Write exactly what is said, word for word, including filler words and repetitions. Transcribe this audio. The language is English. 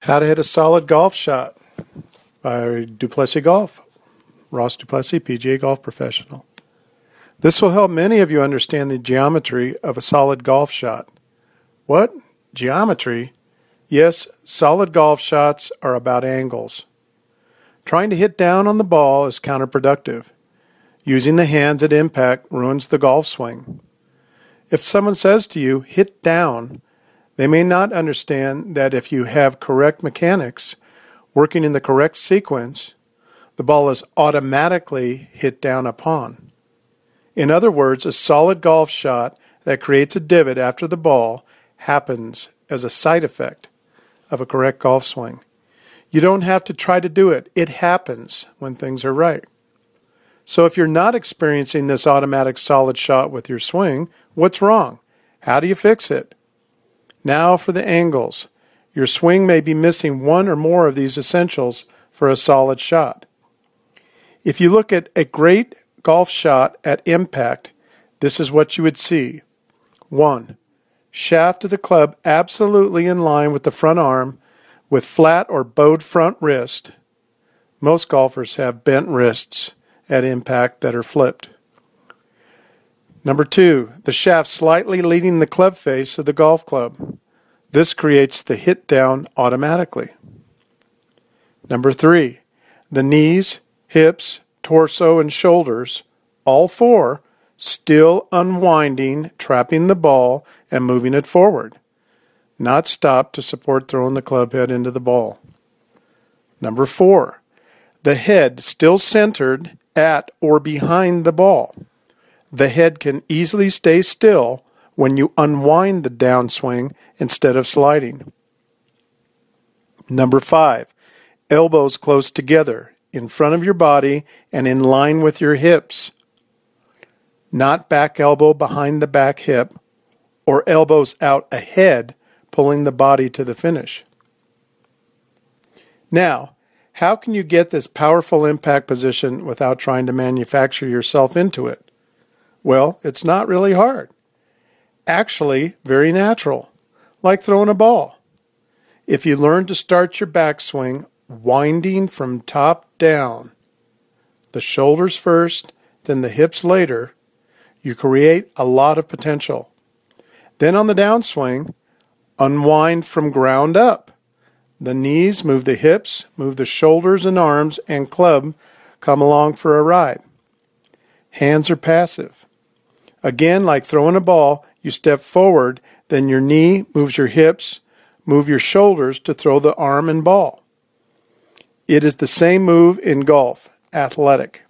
How to Hit a Solid Golf Shot by Duplessis Golf. Ross Duplessis, P G A Golf Professional. This will help many of you understand the geometry of a solid golf shot. What? Geometry? Yes, solid golf shots are about angles. Trying to hit down on the ball is counterproductive. Using the hands at impact ruins the golf swing. If someone says to you, hit down, they may not understand that if you have correct mechanics working in the correct sequence, the ball is automatically hit down upon. In other words, a solid golf shot that creates a divot after the ball happens as a side effect of a correct golf swing. You don't have to try to do it. It happens when things are right. So if you're not experiencing this automatic solid shot with your swing, what's wrong? How do you fix it? Now for the angles. Your swing may be missing one or more of these essentials for a solid shot. If you look at a great golf shot at impact, this is what you would see. One, shaft of the club absolutely in line with the front arm with flat or bowed front wrist. Most golfers have bent wrists at impact that are flipped. Number two, the shaft slightly leading the club face of the golf club. This creates the hit down automatically. Number three, the knees, hips, torso, and shoulders, all four, still unwinding, trapping the ball, and moving it forward. Not stopped to support throwing the club head into the ball. Number four, the head still centered at or behind the ball. The head can easily stay still when you unwind the downswing instead of sliding. Number five, elbows close together, in front of your body and in line with your hips. Not back elbow behind the back hip or elbows out ahead, pulling the body to the finish. Now, how can you get this powerful impact position without trying to manufacture yourself into it? Well, it's not really hard. Actually, very natural, like throwing a ball. If you learn to start your backswing winding from top down, the shoulders first, then the hips later, you create a lot of potential. Then on the downswing, unwind from ground up. The knees move the hips, move the shoulders and arms, and club come along for a ride. Hands are passive. Again, like throwing a ball, you step forward, then your knee moves your hips, move your shoulders to throw the arm and ball. It is the same move in golf, athletic.